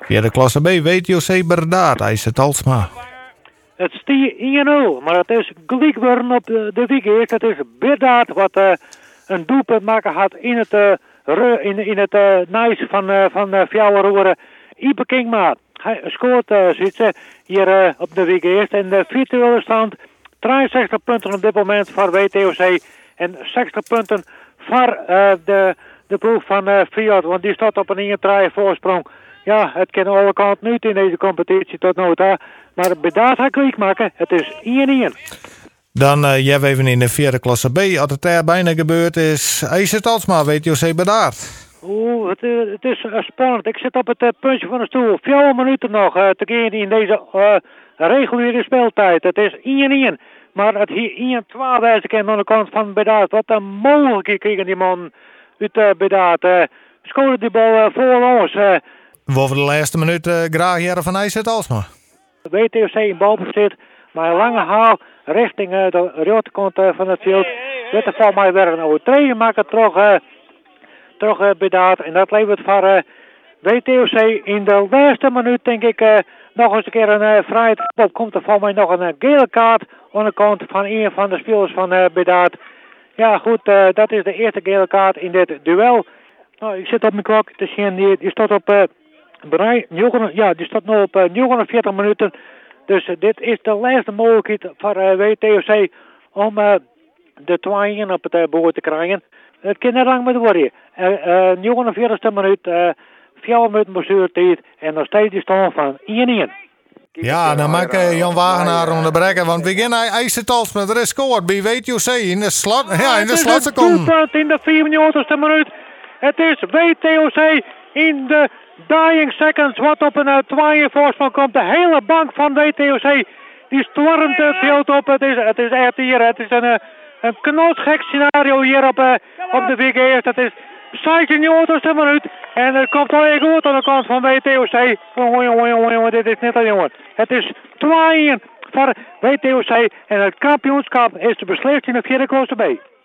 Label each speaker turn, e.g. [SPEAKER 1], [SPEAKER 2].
[SPEAKER 1] Via de klasse B weet José Berdaat, IJzer Talsma.
[SPEAKER 2] Het stier 1-0, maar het is gelijk worden op de week. Het is Berdaat wat een doelpunt maken had in het nice van Fjouwerroeren. Ipe Kingma. Hij scoort hier op de week eerst. En de virtuele stand 63 punten op dit moment voor WTOC. En 60 punten voor de ploeg van Fiat. Want die staat op een 1-3 voorsprong. Ja, het kan alle kanten niet in deze competitie tot nu toe. Maar Berdaat gaat gelijk maken. Het is 1-1.
[SPEAKER 1] Dan jij even in de vierde klasse B. Als het daar bijna gebeurd is, IJzer Talsma weet José Berdaat.
[SPEAKER 2] Oeh, het is spannend. Ik zit op het puntje van de stoel. 4 minuten nog te gaan in deze reguliere speeltijd. Het is 1-1. Maar het hier 1-2 wijze ik aan de kant van Berdaat. Wat een mogelijkheid kregen die man uit Berdaat. Scoorde die bal voor ons.
[SPEAKER 1] We over de laatste minuut graag jaren van IJzer Talsma.
[SPEAKER 2] WTOC in balbezit. Maar een lange haal richting de rechterkant van het veld. Dit is voor mij weer een overtreding maken terug Berdaat. En dat levert voor WTOC in de laatste minuut denk ik nog eens een keer een vrije trap. Komt er voor mij nog een gele kaart aan de kant van een van de spelers van Berdaat. Ja goed, dat is de eerste gele kaart in dit duel. Nou, ik zit op mijn klok te zien, die staat op die staat nu op 49 minuten. Dus dit is de laatste mogelijkheid voor WTOC om de 2-1 op het boord te krijgen. Het kan niet lang meer worden. 49e minuut, 4 minuten bestuurtijd en nog steeds die stand van 1-1.
[SPEAKER 1] Ja, dan maak ik Jan Wagenaar onderbreken, want we beginnen IJzer Talsma. Er is scoort bij WTOC in de slot. Ja, in de slotseconde.
[SPEAKER 2] Het is in de 94e minuut. Het is WTOC in de dying seconds wat op een 2 voorsprong komt. De hele bank van WTOC die stormt het veld op. Het is echt hier. Het is een knotsgek scenario hier op de WGS. Het is 96e minuut. En het komt al even goed aan de kant van WTOC. Jongen, dit is net al jongen. Het is 2-1 voor WTOC. En het kampioenschap is beslist in de vierde klasse B.